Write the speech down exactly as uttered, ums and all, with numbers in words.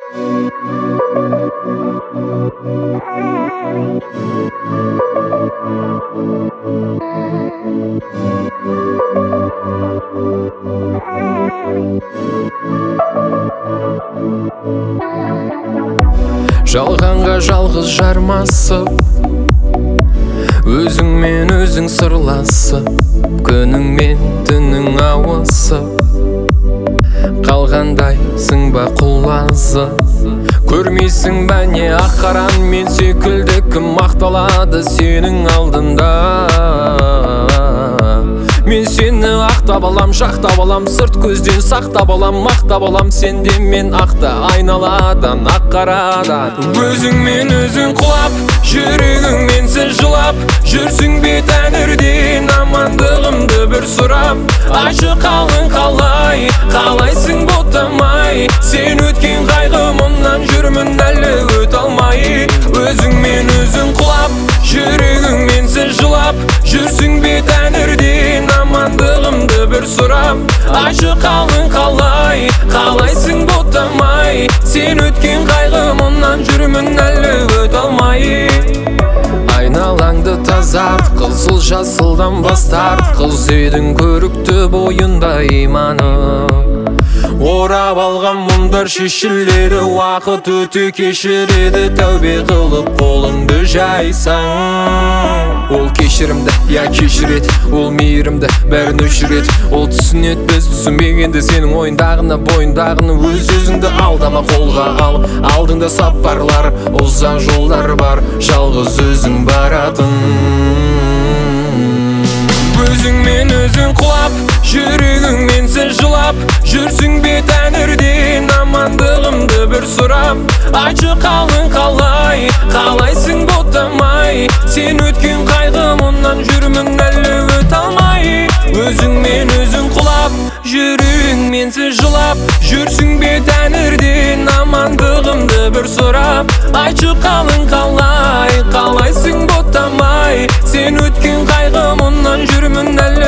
Жалғанға жалғыз жармасып, өзіңмен өзің сырласып, күніңмен түнің ауысып, қалғандайсың ба құлазып? Көрмейсің бә не ақаран мен секілді кім мақталады сенің алдында? Мен сені ақтап алам, жақтап алам, сырт көзден сақтап алам, мақтап алам, сенде мен ақта айналадан, ақ-қарадан. Өзіңмен өзің құлап, жүрегіңмен сіз жылап, жүрсің бе тәңірден амандығымды бір сұрап? Айтшы қалың қалай, қалайсың ботамай, сен өткен қайғы мұнан жүрмін әлі өте алмай. Өзіңмен өзің құлап, жүрегіңмен сіз жылап, жүрсің бе тәңірден амандығымды бір сұрап? Айтшы қалың қалай, қалайсың ботамай, сен өткен қайғы мұнан жүрмін әлі өте алмай. Айналаңды тазарт, қызыл жасылдан бас тарт, қыз едің көрікті бойында иманы. Орап алған мұндар шешіледі, уақыт өте кешіреді, тәубе қылып қолыңды жайсаң. Ол кешірімді, я кешірет, ол мейірімді, бәрін өшірет. Ол түсінет, біз түсінбегенде сенің ойындағына, бойындағыны. Өз өзіңді алдама, қолға алып, алдыңда сапарлар, ұзақ жолдар бар, жалғыз өзің баратын. Өзіңмен өзің құлап, жүрегіңмен сіз жылап, жүрсің бе тәңірден амандығымды бір сұрап? Айтшы қалың қалай, қалайсың ботамай, сен өткен қайғы мұнан жүрмін әлі өте алмай. Өзіңмен өзің құлап, жүрегіңмен сіз жылап, жүрсің бе тәңірден амандығымды бір сұрап? Айтшы қалың қалай, қалайсың ботамай, сен өткен қайғы мұнан жүрмін әлі